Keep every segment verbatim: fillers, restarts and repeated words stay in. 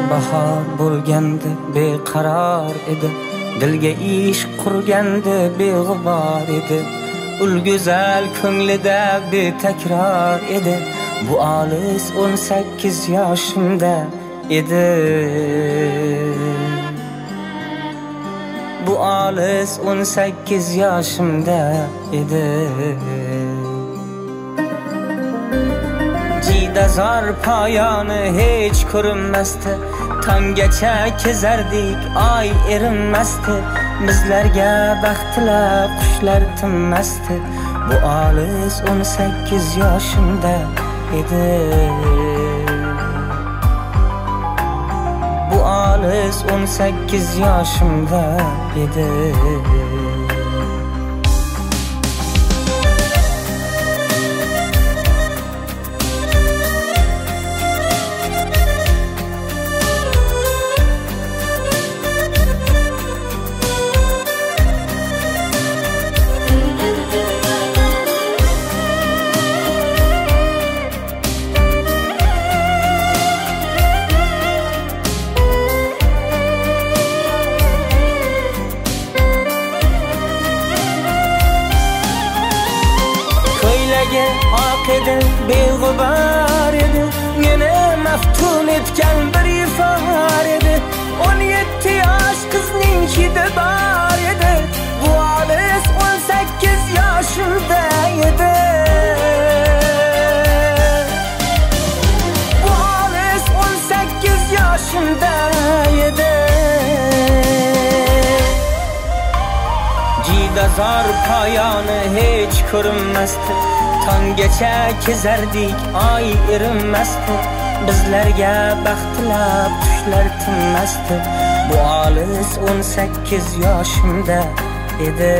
bahor bo'lganda beqaror edi, dilga ish qurganda beg'ubor edi. Ul go'zal ko'nglida betakror edi. Bu olis o'n sakkiz yoshimda edi. Bu olis o'n sakkiz yoshimda edi. Jidazor poyoni hech ko'rinmasdi. Tonggacha kezardik, oy erinmasdi. Bizlarga baxt tilab qushlar tinmasdi. Bu olis o'n sakkiz yoshimda edi. Bu olis o'n sakkiz yoshimda edi. Oq edi, beg'ubor edi, meni maftun etgan bir ifor edi. o'n yetti yosh qizning hidi bor edi. Bu olis o'n sakkiz yoshimda edi. Bu olis o'n sakkiz yoshimda edi. Jidazor poyoni hech ko'rinmasdi. Tonggacha kezardik, oy erinmasdi. Bizlarga baxt tilab qushlar tinmasdi. Bu olis o'n sakkiz yoshimda edi.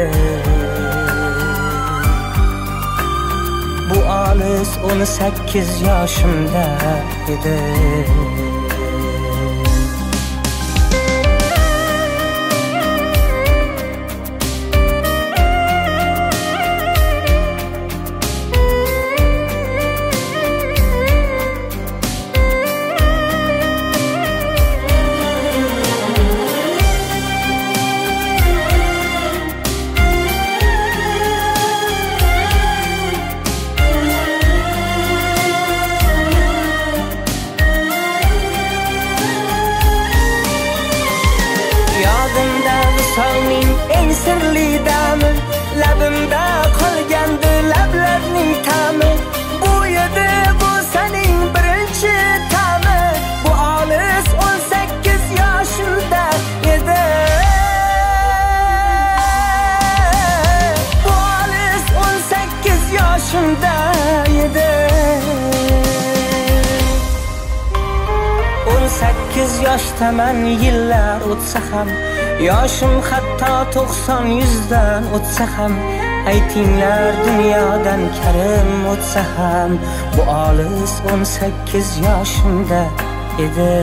Bu olis o'n sakkiz yoshimda edi. Visolning eng sirli dami, labimda qolgandi lablarning ta'mi. Bu edi bu sening birinchi ta'mi. Bu olis o'n sakkiz yoshimda edi. Bu olis o'n sakkiz yoshimda edi. o'n sakkiz yoshdaman, yillar o'tsa ham, yoshim hatto to'qson yuzdan o'tsa ham, aytinglar dunyodan karim o'tsa ham, bu olis o'n sakkiz yoshimda edi.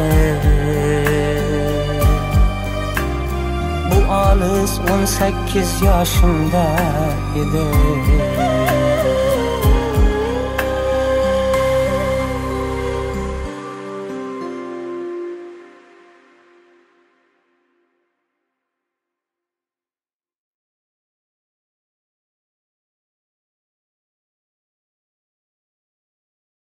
Bu olis o'n sakkiz yoshimda edi.